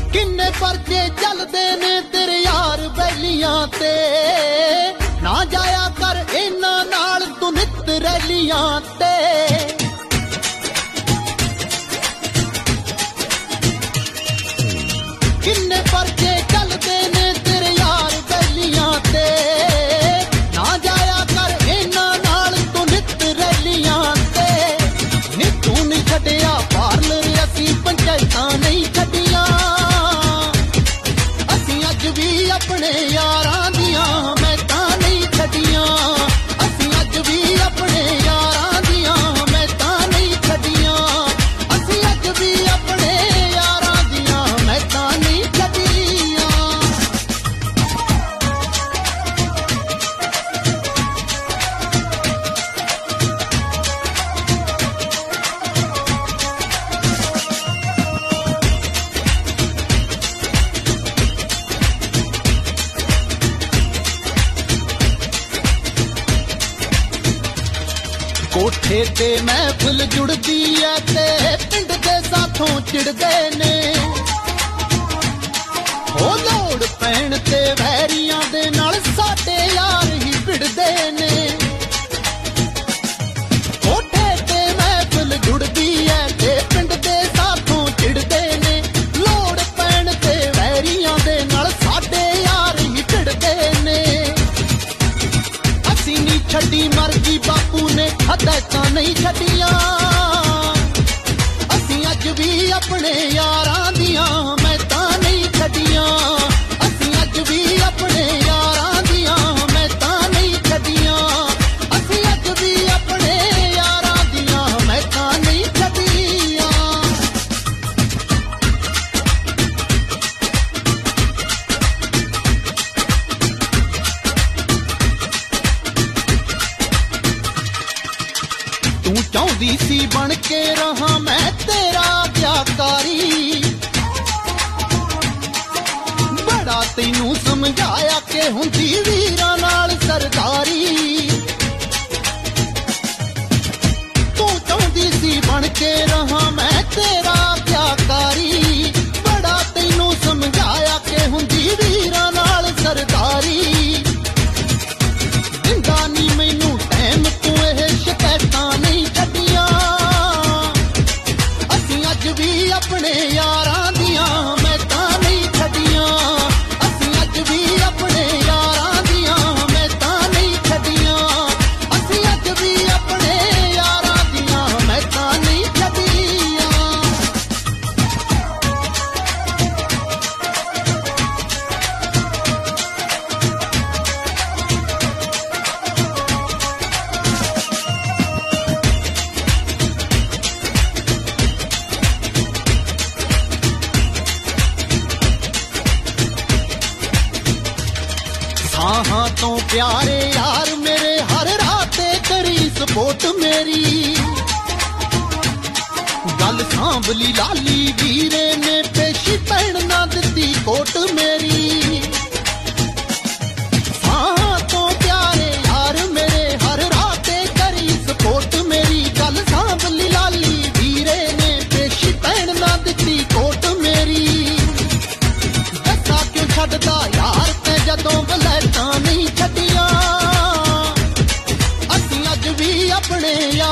किन्ने परचे चलदे ने तेरे यार बैलियां ते ना जाया कर इन्हां नाल तू नित रैलियां ते किन्ने परचे चलदे ने तेरे यार बैलियां ते ना जाया कर इन्हां नाल तू नित रैलियां ते नी तू नहीं छड्डिया पार्लर असीं पंचायतां नहीं छड्डियां भी अपने यारां दियां मैं तां नहीं छड्डियां असीं अज भी अपने यारां दियां मैं तां नहीं छड्डियां असीं अज भी अपने यारां दियां मैं तां नहीं छड्डियां कोठे ते महफिल जुड़दी है ते पिंड दे साथों चिड़दे ने हो लोड़ पैण ते वैरियां दे नाल साडे यार ही भिड़दे ने कोठे ते महफिल जुड़दी है ते पिंड दे साथों चिड़दे ने लोड़ पैण ते वैरियां दे नाल साडे यार ही भिड़दे ने असीं नहीं छड्डी मर्जी बापू ने हदायतां नहीं छड्डियां असीं अज भी अपने यारां दियां मैं तां नहीं छड्डियां असीं अज भी अपने यारां दियां मैं तां नहीं छड्डियां असीं अज भी अपने यारां दियां मैं तां नहीं छड्डियां तू चाहती सी बन के रहा मैं तेरा आज्ञाकारी बड़ा तैनू समझाया के हुंदी वीरां नाल सरदारी तू चाहती सी बन के रहा मैं तेरा आज्ञाकारी बड़ा तैनू समझाया के हुंदी वीरां नाल सरदारी दिंदा नी मैनू टाइम तू एह शिकायतां नहीं छड्डियां असीं अज भी अपने यारां दियां मैं तां नहीं छड्डियां असीं अज भी अपने यारां दियां मैं तां नहीं छड्डियां असीं अज भी अपने यारां दियां मैं तां नहीं छड्डियां हाँ तो प्यारे यार मेरे हर रात करी सपोर्ट मेरी गल सांभली लाली वीरे ने पेशी पैण ना दिती कोट मेरी हाँ तो प्यारे यार मेरे हर रात करी सपोर्ट मेरी गल सांभली लाली वीरे ने पेशी पैण ना दिती कोट मेरी दसा क्यों छड्डदा यार ते जदों वलैतां नहीं छड्डियां असीं अज भी अपने यार